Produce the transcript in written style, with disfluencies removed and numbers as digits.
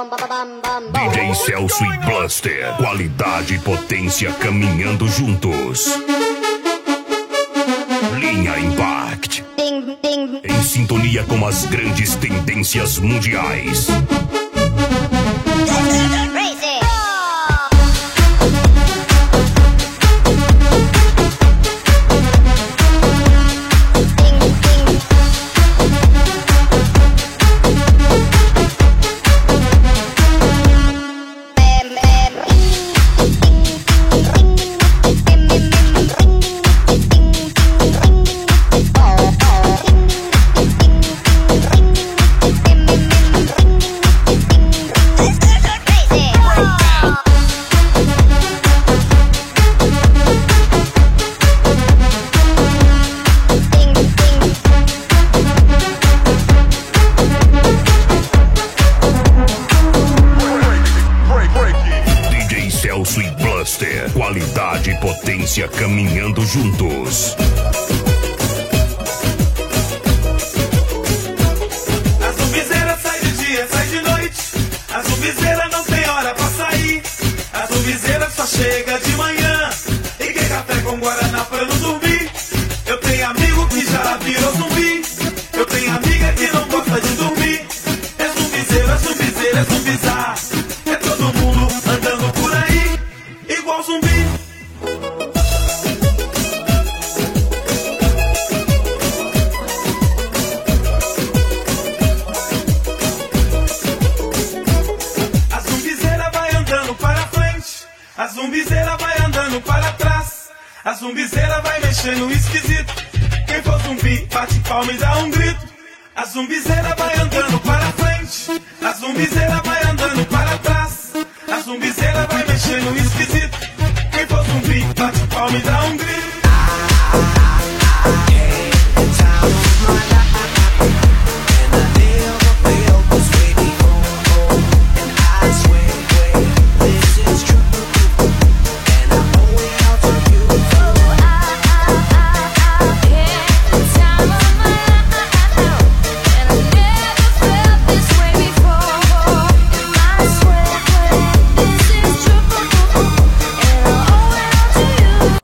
DJ Celso e Blaster, qualidade e potência caminhando juntos. Linha Impact, em sintonia com as grandes tendências mundiais. Celso e Blaster, qualidade e potência caminhando juntos. A zumbizeira sai de dia, sai de noite. A zumbizeira não tem hora pra sair. A zumbizeira só chega de manhã e quer café com guaraná pra não dormir. Eu tenho amigo que já virou zumbi. Eu tenho amiga que não gosta de dormir. É zumbizeira, zumbizeira, é zumbizar. É todo mundo andando por aí igual zumbi. A zumbizeira vai andando para frente, a zumbizeira vai andando para trás. A zumbizeira vai mexendo esquisito. Quem for zumbi, bate palma e dá um grito. A zumbizeira vai andando para frente, a zumbizeira vai andando para trás. A zumbizeira vai mexendo esquisito. Quem for zumbi, bate palma e dá um grito.